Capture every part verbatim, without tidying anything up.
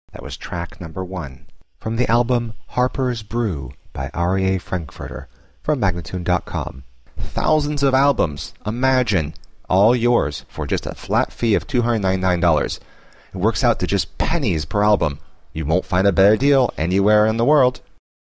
That was track number one. From the album Harper's Brew by Aryeh Frankfurter from Magnatune dot com. Thousands of albums, imagine, all yours for just a flat fee of two hundred ninety-nine dollars. It works out to just pennies per album. You won't find a better deal anywhere in the world.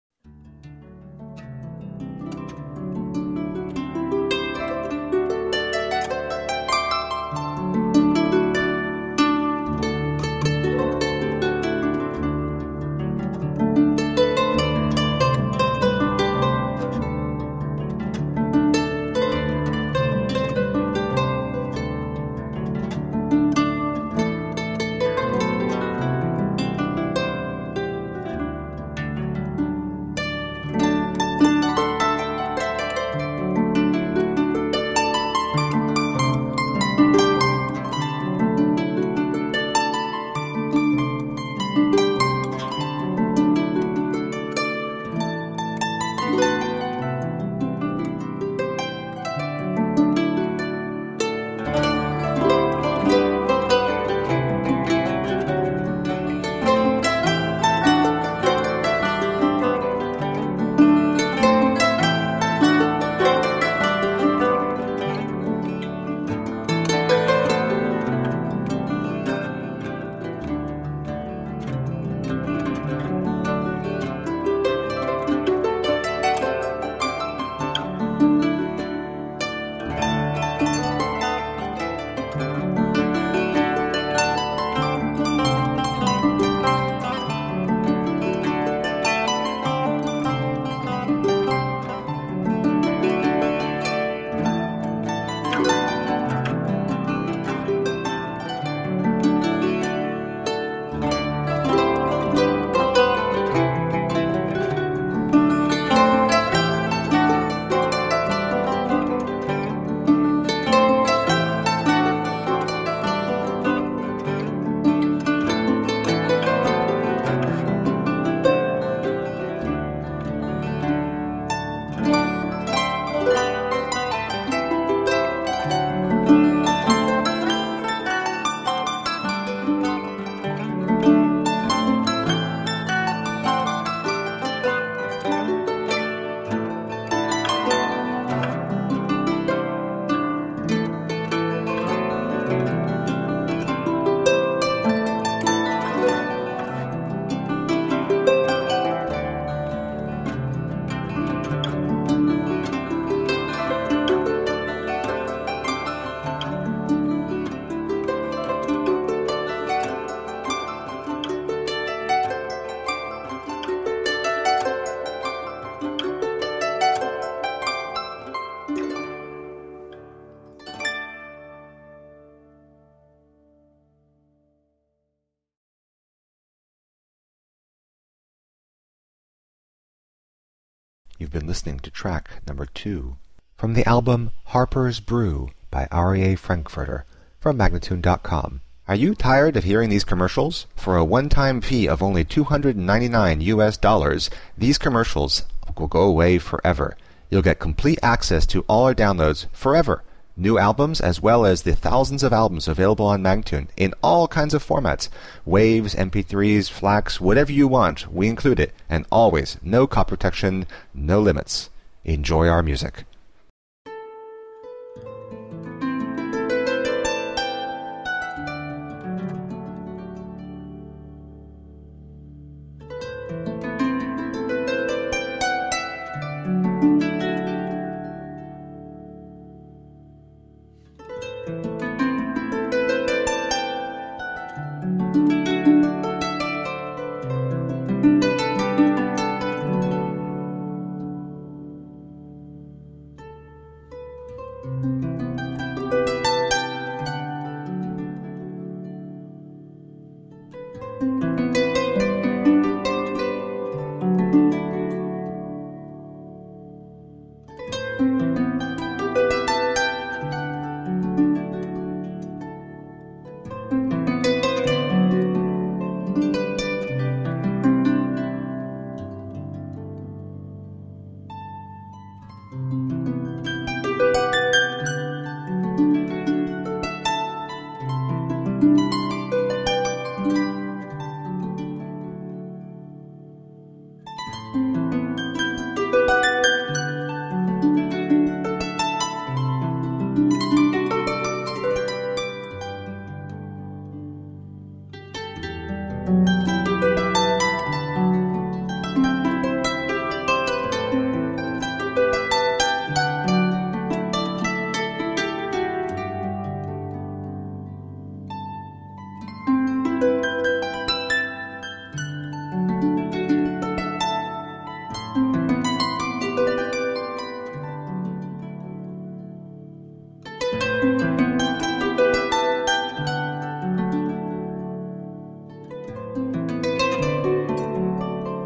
You've been listening to track number two from the album Harper's Brew by Aryeh Frankfurter from Magnatune dot com. Are you tired of hearing these commercials? For a one-time fee of only two hundred ninety-nine U S dollars, these commercials will go away forever. You'll get complete access to all our downloads forever. New albums as well as the thousands of albums available on Magnatune in all kinds of formats. Waves, M P threes, FLACs, whatever you want, we include it. And always, no copy protection, no limits. Enjoy our music.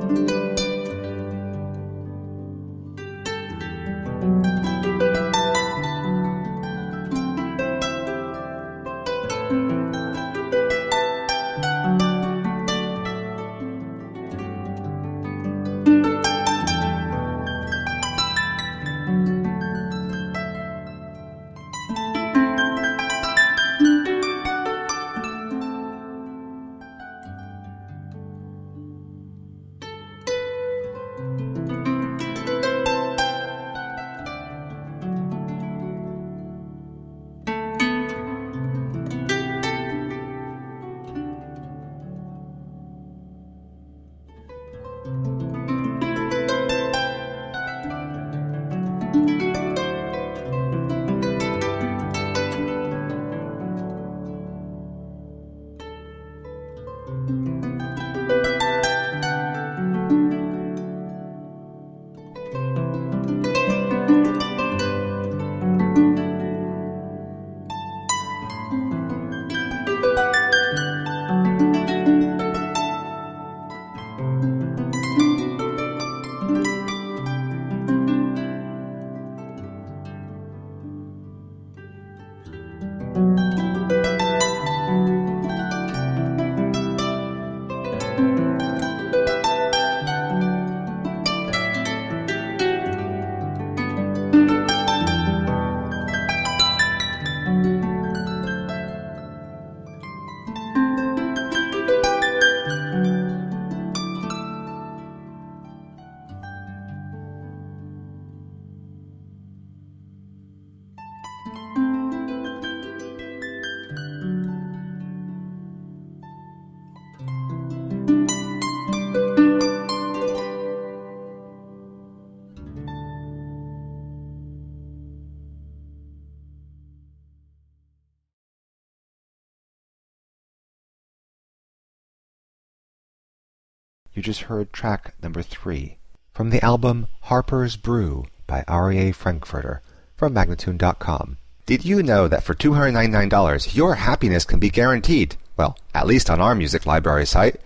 You just heard track number three from the album Harper's Brew by Aria Frankfurter from Magnatune dot com. Did you know that for two hundred ninety-nine dollars your happiness can be guaranteed? Well, at least on our music library site.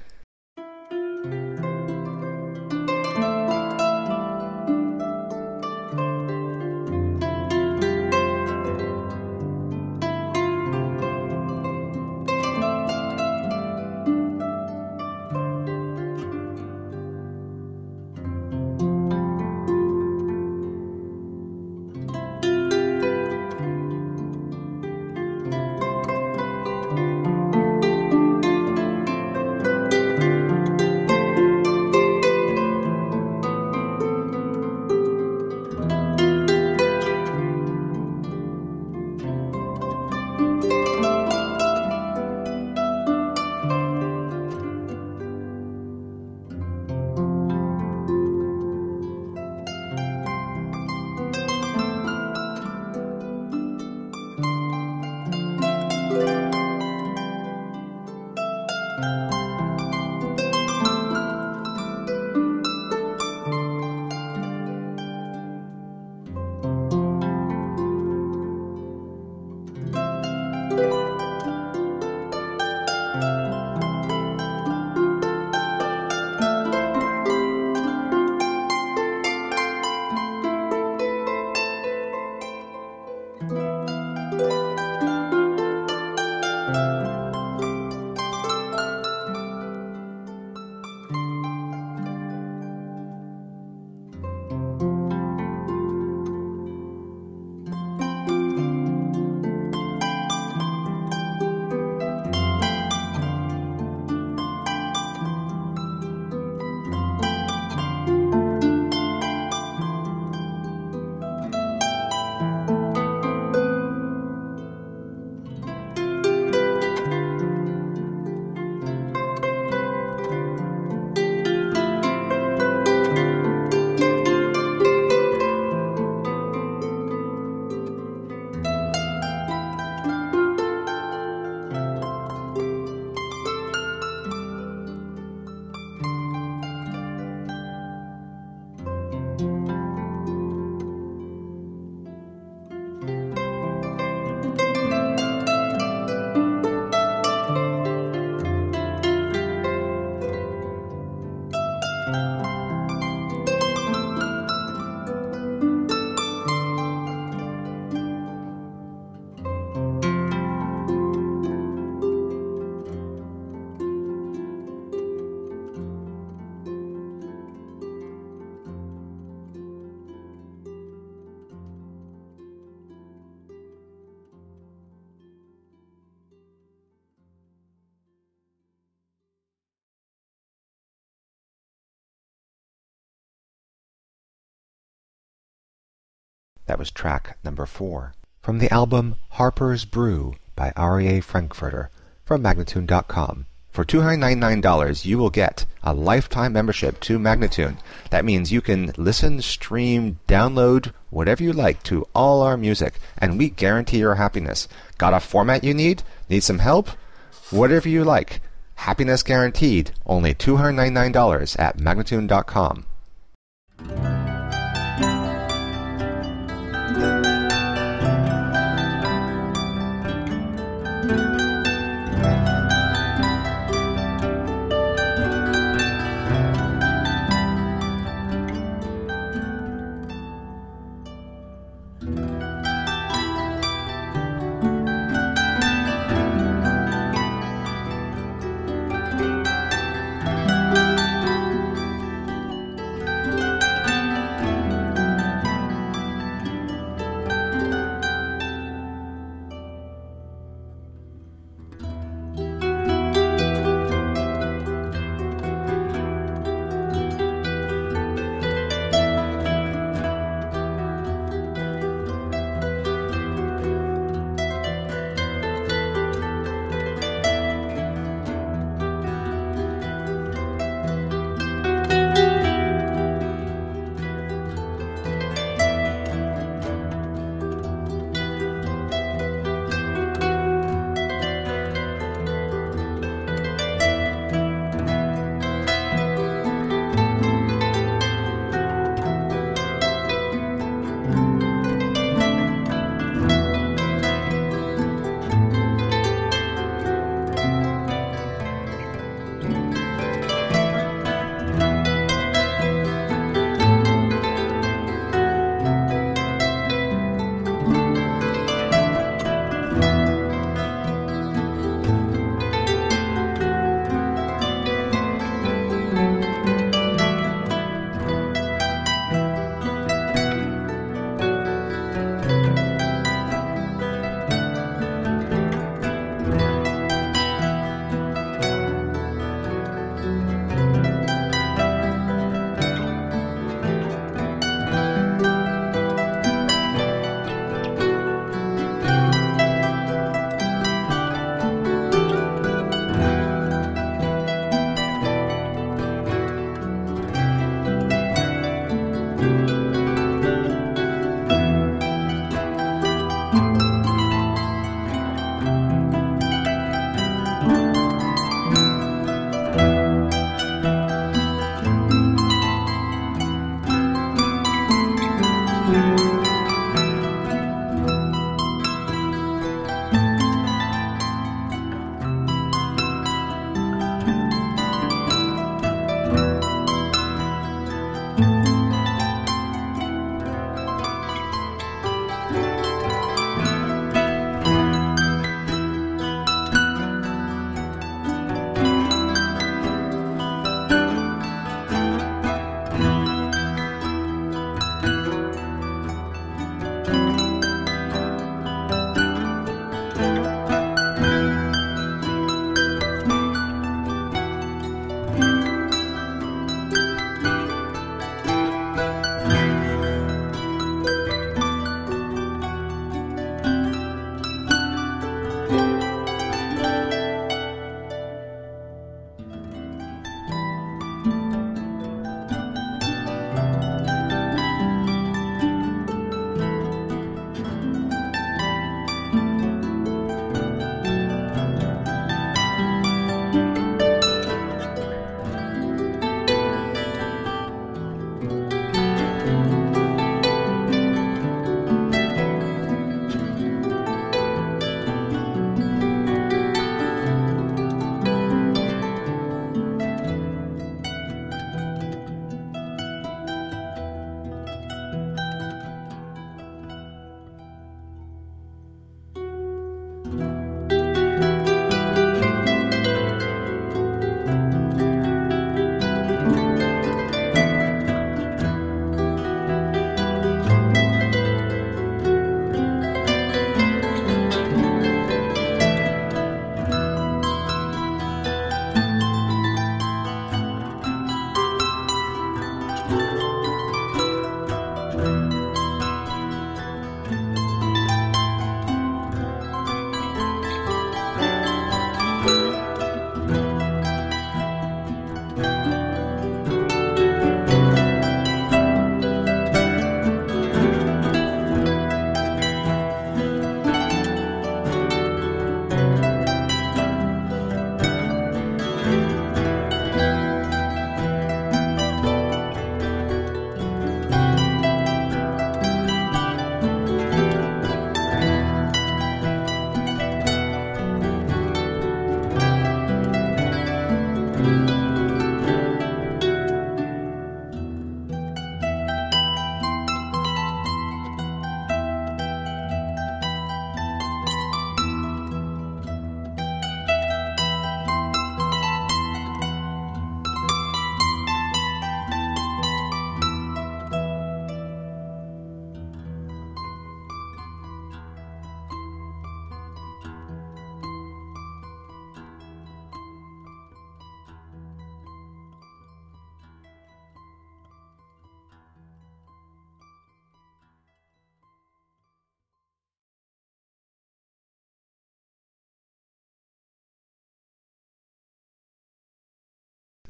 That was track number four. From the album Harper's Brew by Aria Frankfurter from Magnatune dot com. For two hundred ninety-nine dollars, you will get a lifetime membership to Magnatune. That means you can listen, stream, download, whatever you like to all our music, and we guarantee your happiness. Got a format you need? Need some help? Whatever you like. Happiness guaranteed. Only two hundred ninety-nine dollars at Magnatune dot com.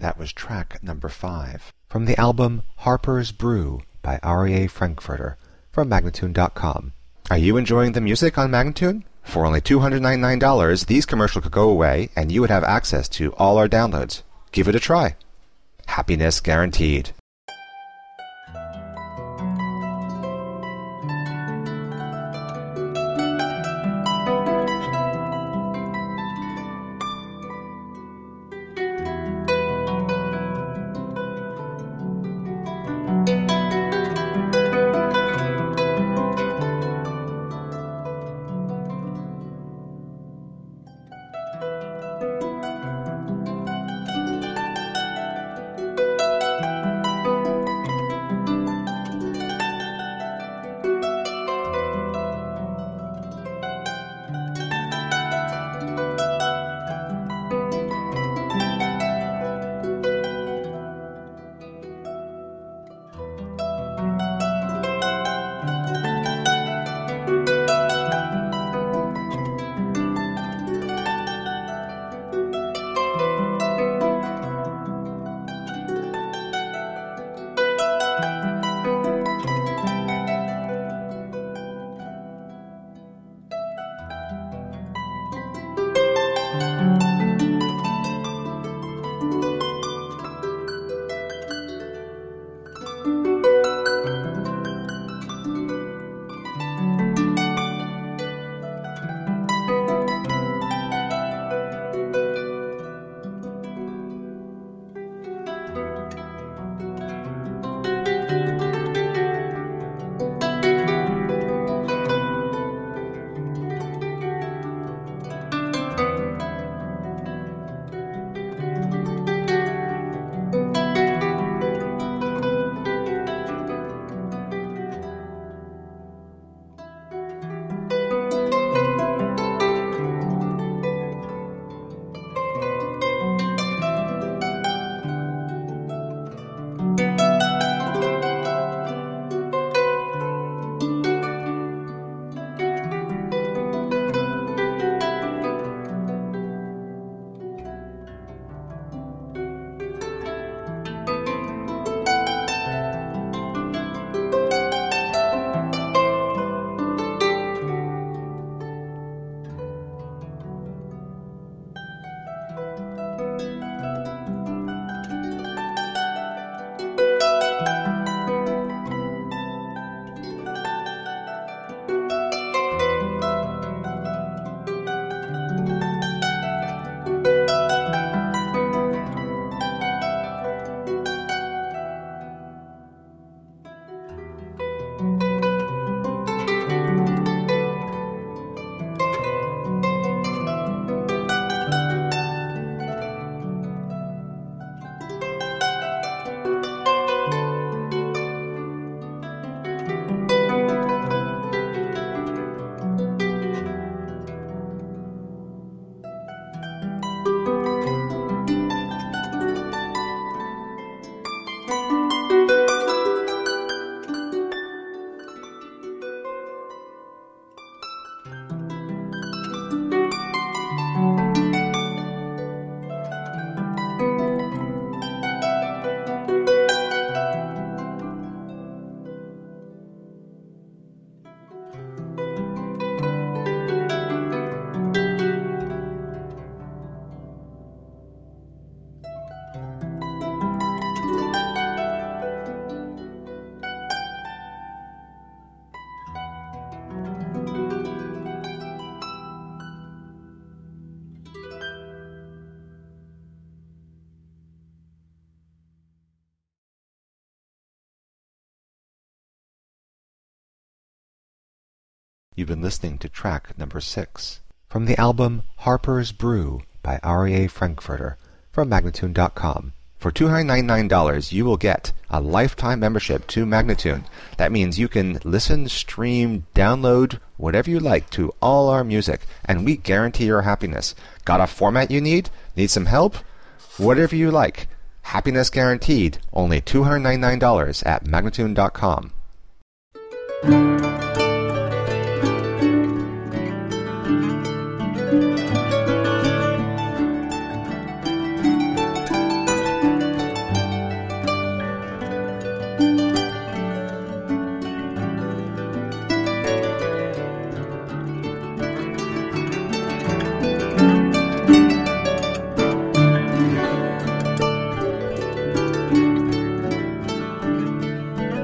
That was track number five. From the album Harper's Brew by R E A Frankfurter from Magnatune dot com. Are you enjoying the music on Magnatune? For only two hundred ninety-nine dollars, these commercials could go away and you would have access to all our downloads. Give it a try. Happiness guaranteed. You've been listening to track number six from the album Harper's Brew by R E A Frankfurter from Magnatune dot com. For two hundred ninety-nine dollars, you will get a lifetime membership to Magnatune. That means you can listen, stream, download, whatever you like to all our music, and we guarantee your happiness. Got a format you need? Need some help? Whatever you like. Happiness guaranteed. Only two hundred ninety-nine dollars at Magnatune dot com.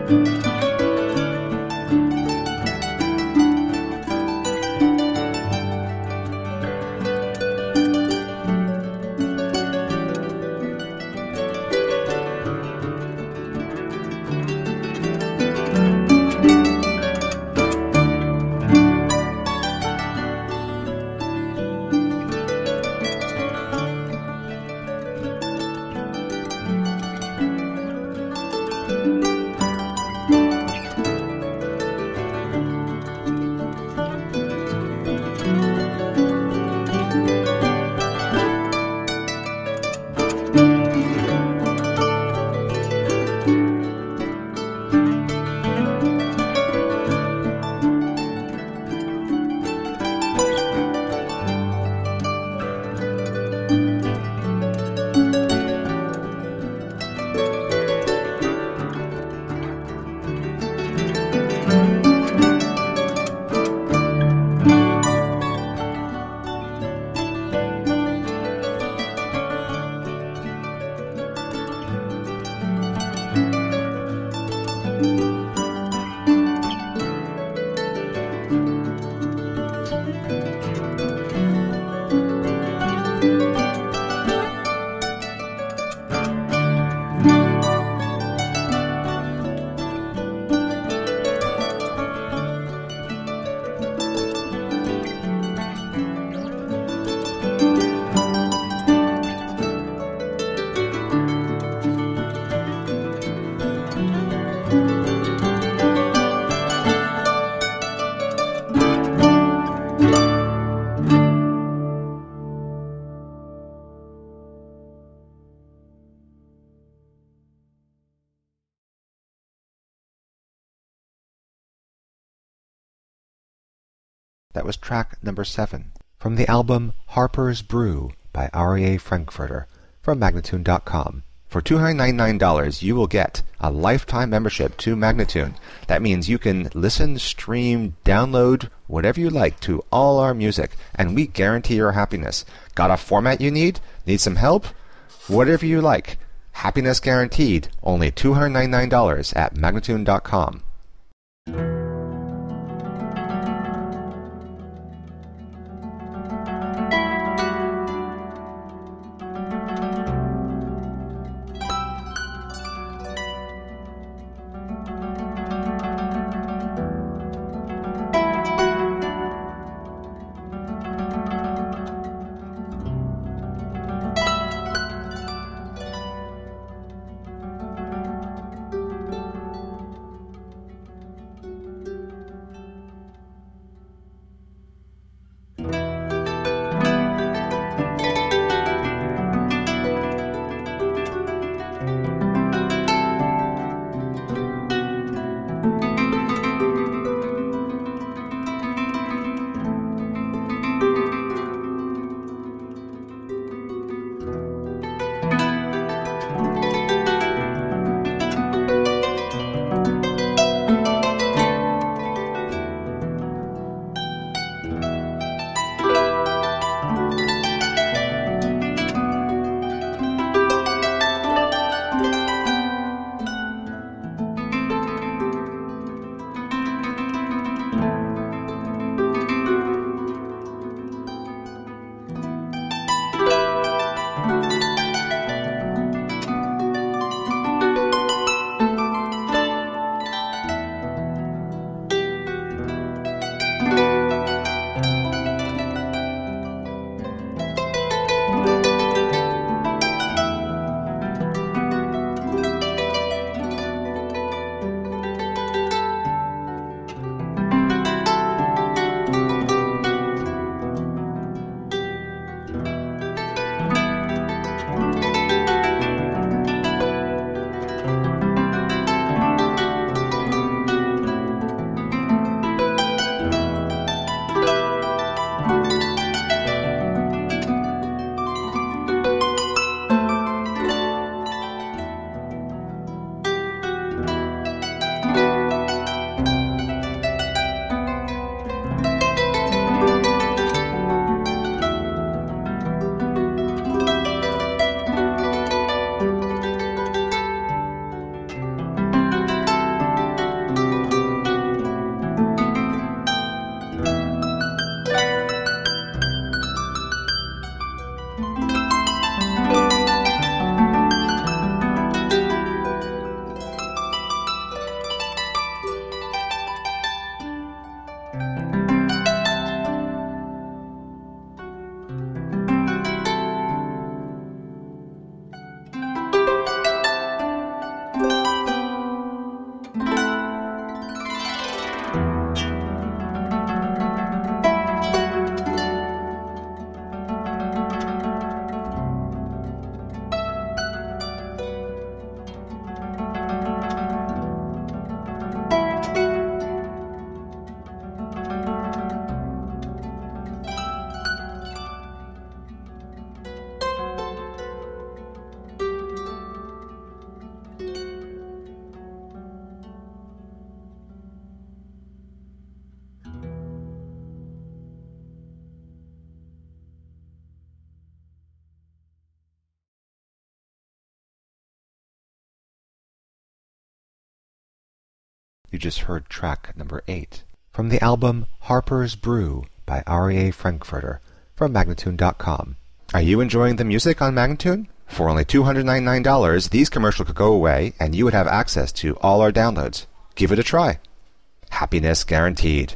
That was track number seven from the album Harper's Brew by Aryeh Frankfurter from Magnatune dot com. For two hundred ninety-nine dollars, you will get a lifetime membership to Magnatune. That means you can listen, stream, download, whatever you like to all our music, and we guarantee your happiness. Got a format you need? Need some help? Whatever you like. Happiness guaranteed. Only two hundred ninety-nine dollars at Magnatune dot com. You just heard track number eight from the album Harper's Brew by Aria Frankfurter from Magnatune dot com. Are you enjoying the music on Magnatune? For only two hundred ninety-nine dollars, these commercials could go away and you would have access to all our downloads. Give it a try. Happiness guaranteed.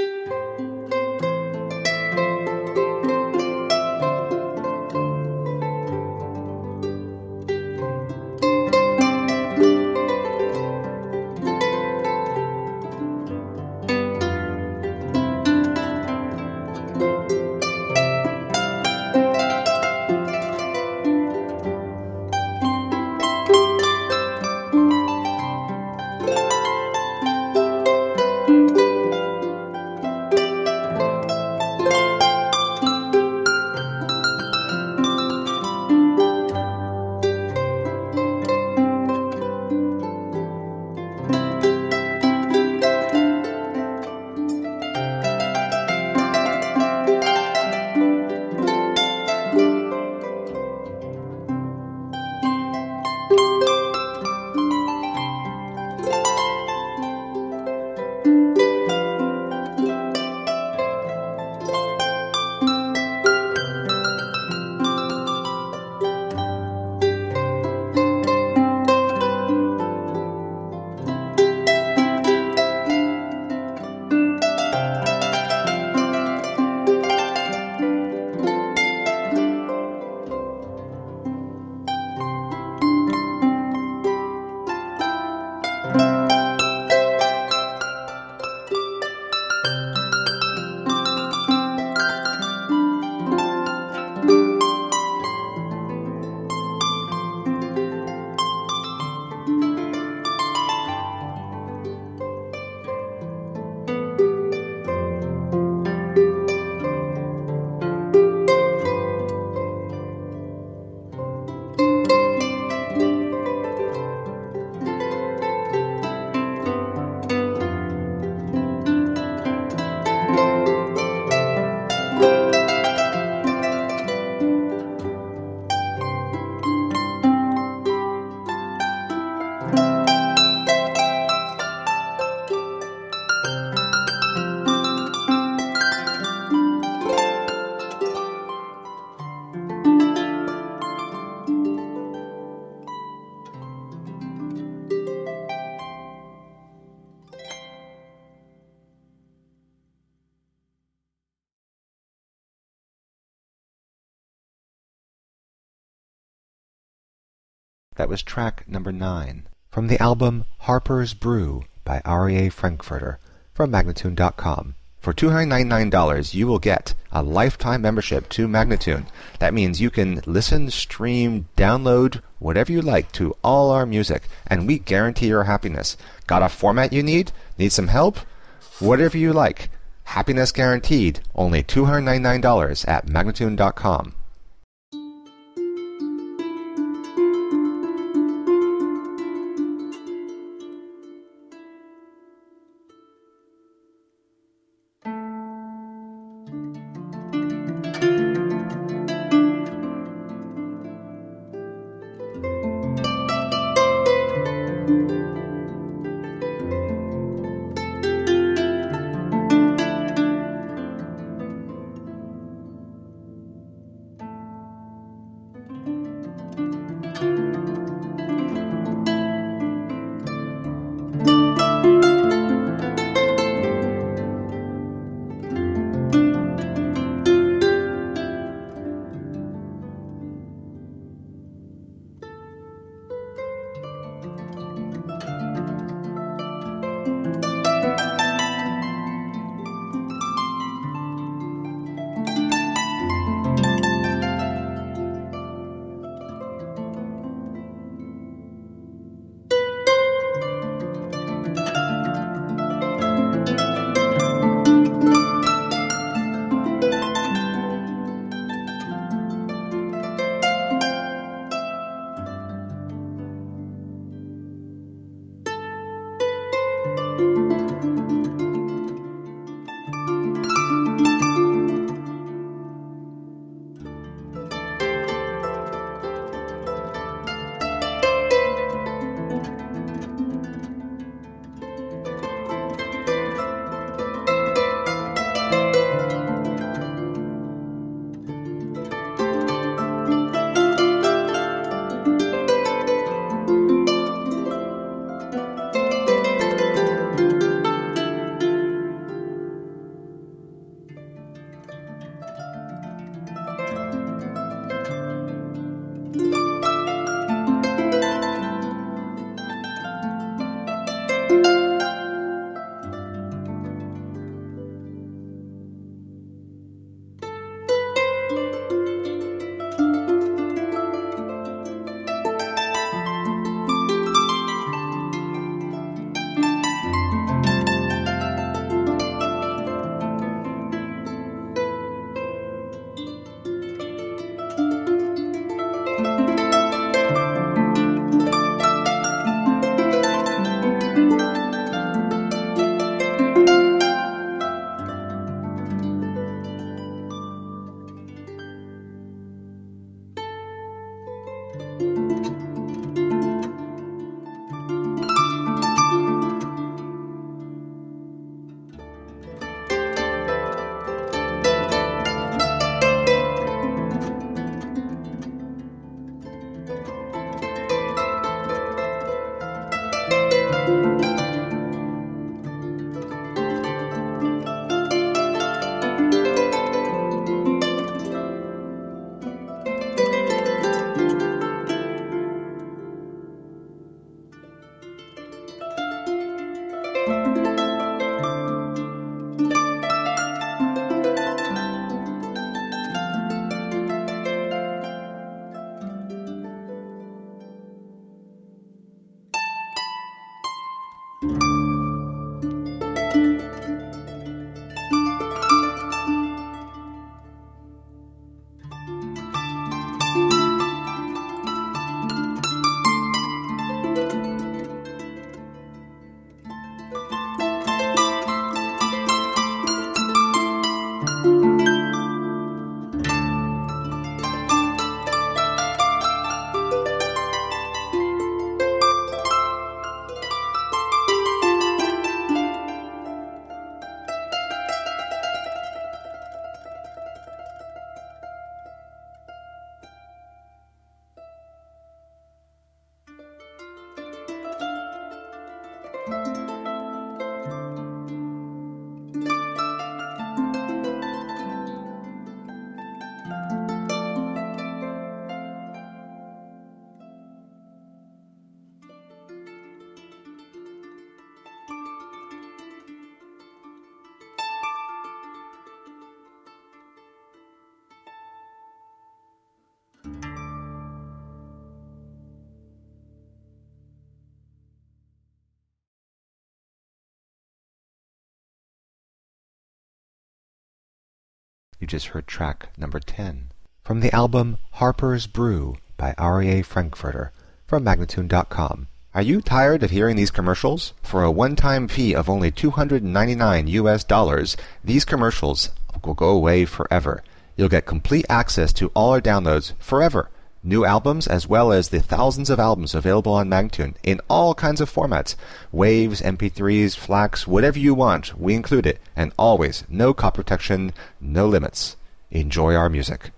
That was track number nine from the album Harper's Brew by Aria Frankfurter from Magnatune dot com. For two hundred ninety-nine dollars, you will get a lifetime membership to Magnatune. That means you can listen, stream, download, whatever you like to all our music, and we guarantee your happiness. Got a format you need? Need some help? Whatever you like. Happiness guaranteed. Only two hundred ninety-nine dollars at Magnatune dot com. You just heard track number ten from the album Harper's Brew by Aryeh Frankfurter from Magnatune dot com. Are you tired of hearing these commercials? For a one-time fee of only two hundred ninety-nine U S dollars, these commercials will go away forever. You'll get complete access to all our downloads forever. New albums as well as the thousands of albums available on Magnatune in all kinds of formats. Waves, M P threes, FLACs, whatever you want, we include it. And always, no copy protection, no limits. Enjoy our music.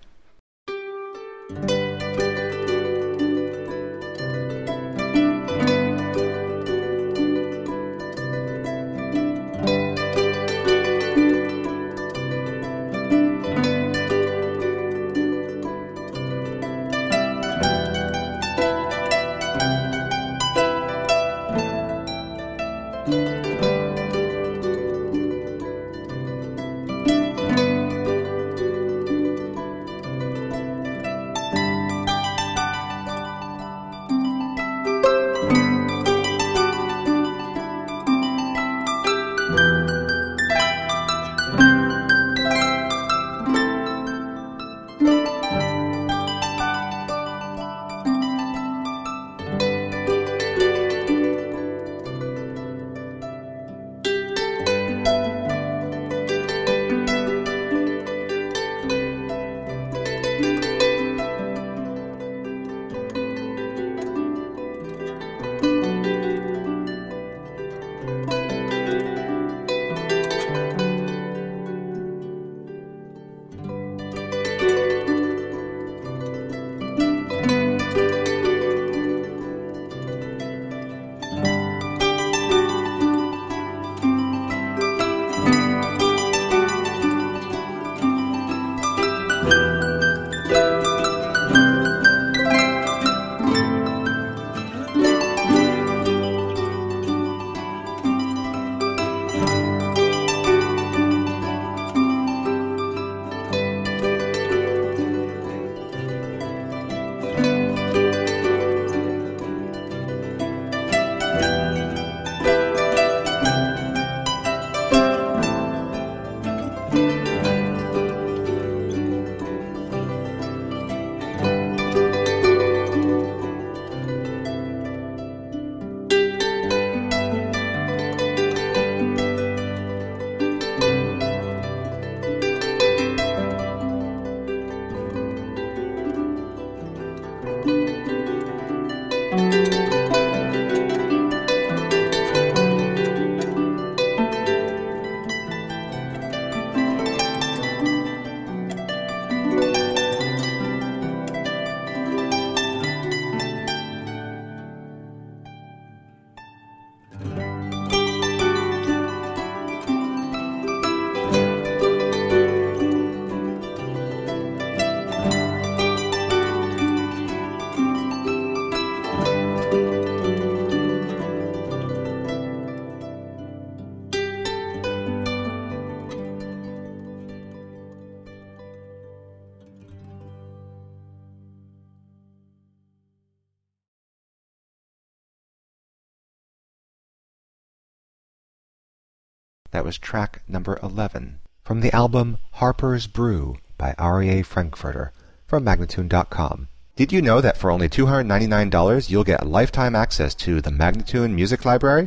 That was track number eleven from the album Harper's Brew by Aryeh Frankfurter from Magnatune dot com. Did you know that for only two hundred ninety-nine dollars you'll get lifetime access to the Magnatune Music Library?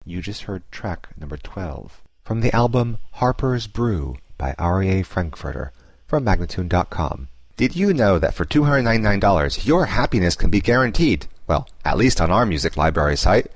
You just heard track number twelve from the album Harper's Brew by Aria Frankfurter from Magnatune dot com. Did you know that for two hundred ninety-nine dollars your happiness can be guaranteed? Well, at least on our music library site.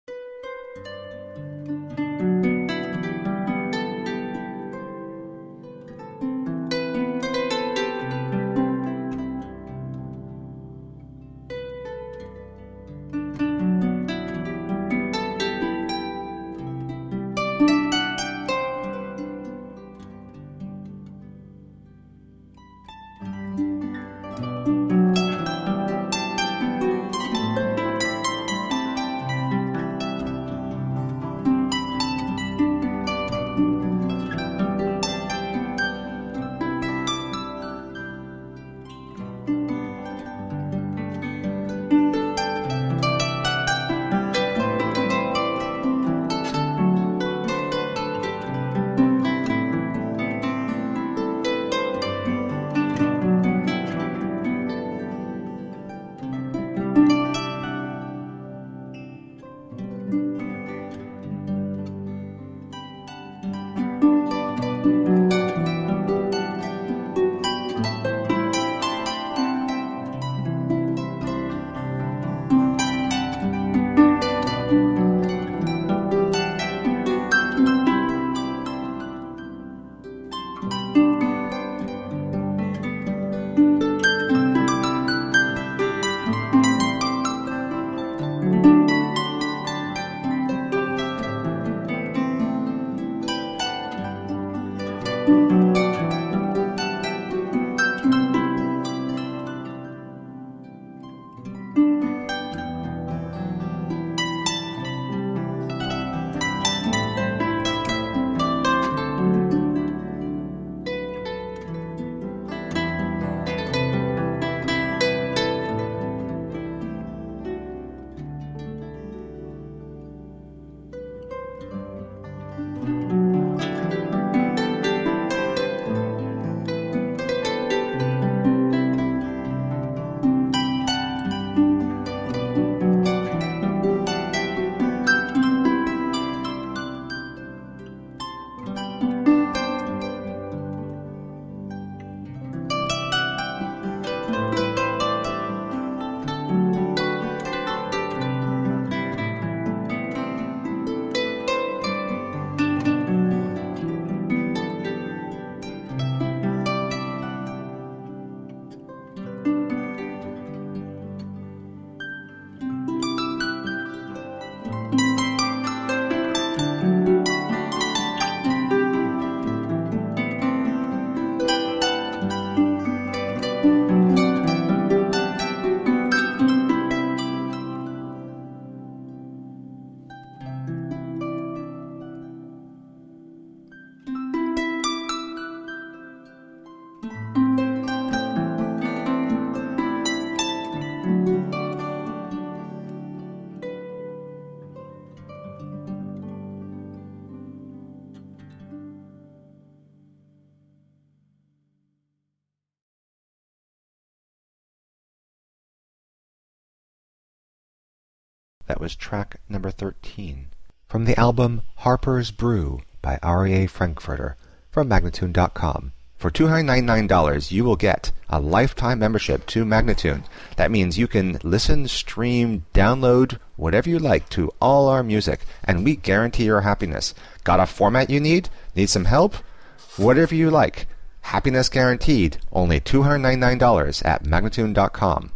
That was track number thirteen from the album Harper's Brew by Aria Frankfurter from Magnatune dot com. For two hundred ninety-nine dollars you will get a lifetime membership to Magnatune. That means you can listen, stream, download, whatever you like to all our music, and we guarantee your happiness. Got a format you need? Need some help? Whatever you like. Happiness guaranteed. Only two hundred ninety-nine dollars at Magnatune dot com.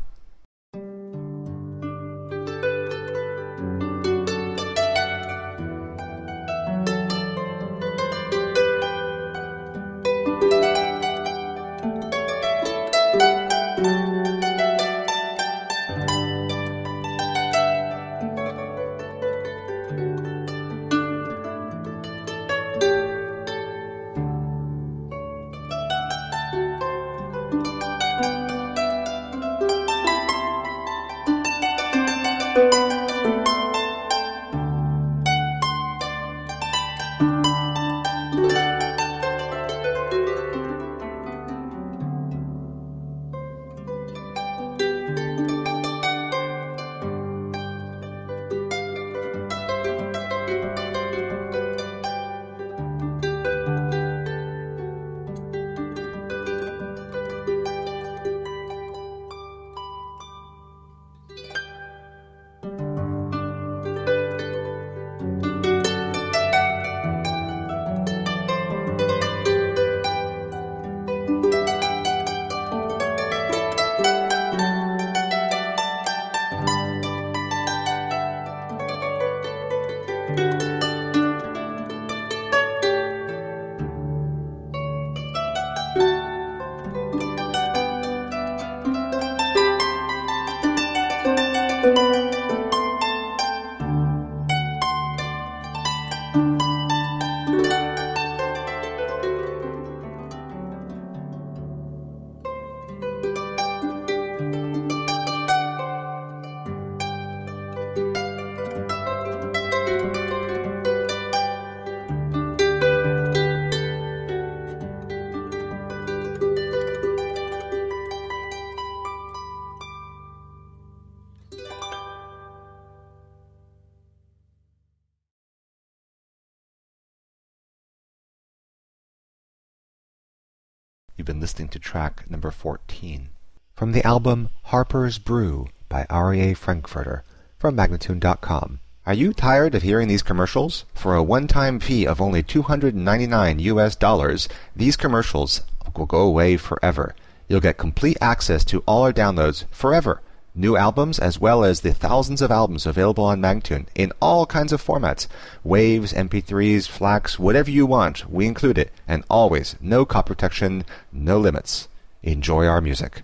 You've been listening to track number fourteen. From the album Harper's Brew by Aria Frankfurter from Magnatune dot com. Are you tired of hearing these commercials? For a one-time fee of only two hundred ninety-nine U S dollars, these commercials will go away forever. You'll get complete access to all our downloads forever. New albums as well as the thousands of albums available on Magnatune in all kinds of formats. Waves, M P threes, FLACs, whatever you want, we include it. And always, no copy protection, no limits. Enjoy our music.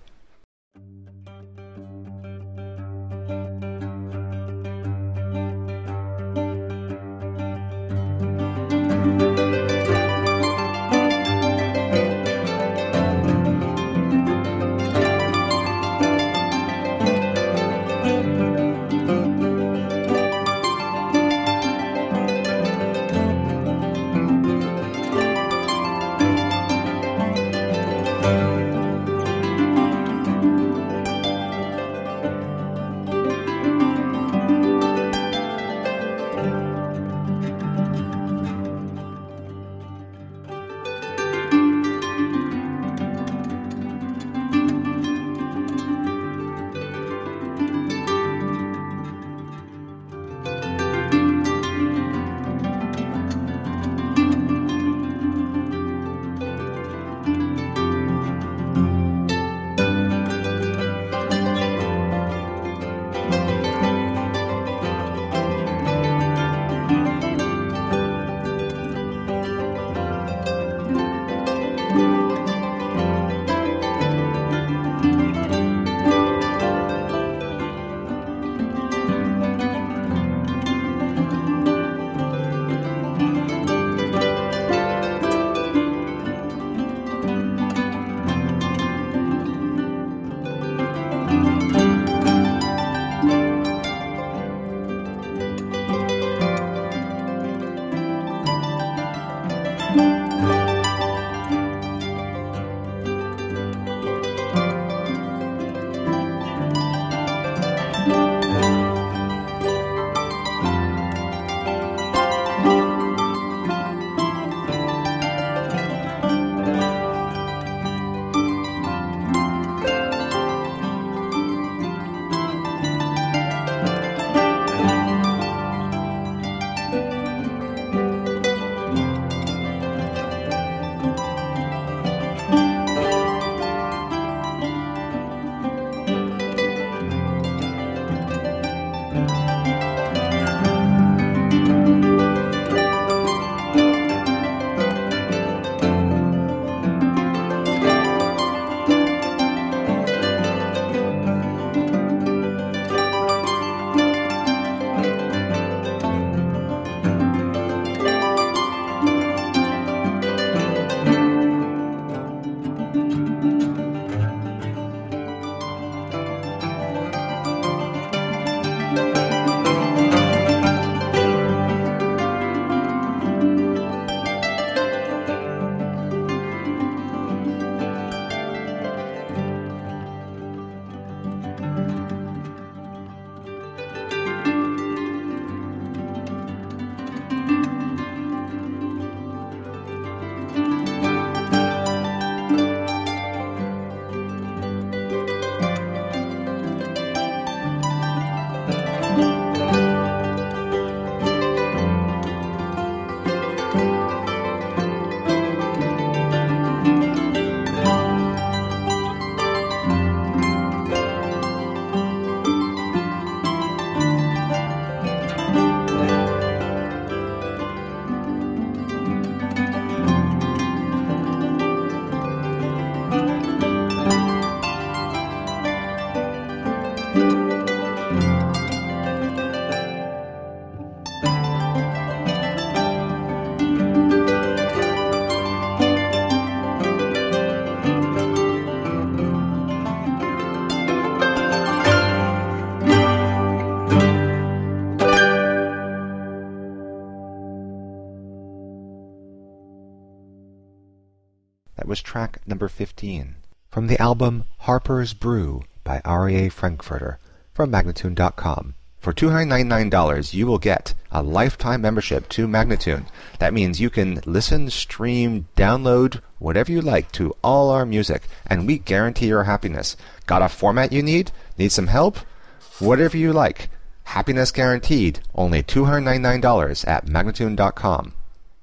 was track number fifteen, from the album Harper's Brew by Aria Frankfurter from Magnatune dot com. For two hundred ninety-nine dollars, you will get a lifetime membership to Magnatune. That means you can listen, stream, download, whatever you like to all our music, and we guarantee your happiness. Got a format you need? Need some help? Whatever you like. Happiness guaranteed. Only two hundred ninety-nine dollars at Magnatune dot com.